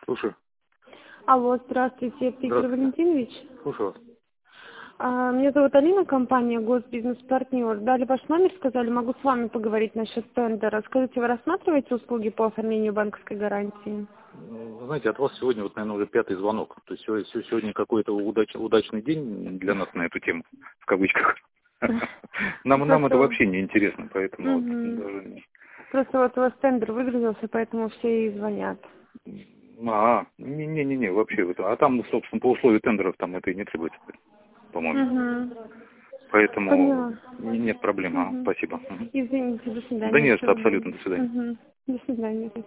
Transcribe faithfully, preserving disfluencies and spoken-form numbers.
Слушаю. Алло, здравствуйте, это Игорь Здравствуйте. Валентинович. Слушаю вас. А, Меня зовут Алина, компания Госбизнес-партнер. Дали ваш номер, сказали, могу с вами поговорить насчет тендера. Скажите, вы рассматриваете услуги по оформлению банковской гарантии? Вы знаете, от вас сегодня, вот, наверное, уже пятый звонок. То есть сегодня, сегодня какой-то удач, удачный день для нас на эту тему, в кавычках. Нам, нам это вообще не интересно, поэтому вот даже не... Просто вот у вас тендер выгрузился, поэтому все и звонят. А, не-не-не, вообще. вот, А там, собственно, по условию тендеров там это и не требуется, по-моему. Угу. Поэтому Поняла. не- нет проблем. А, Мгм. спасибо. Мгм. Извините, до свидания. Да нет, Всего абсолютно, доброго. до свидания. Мгм. До свидания.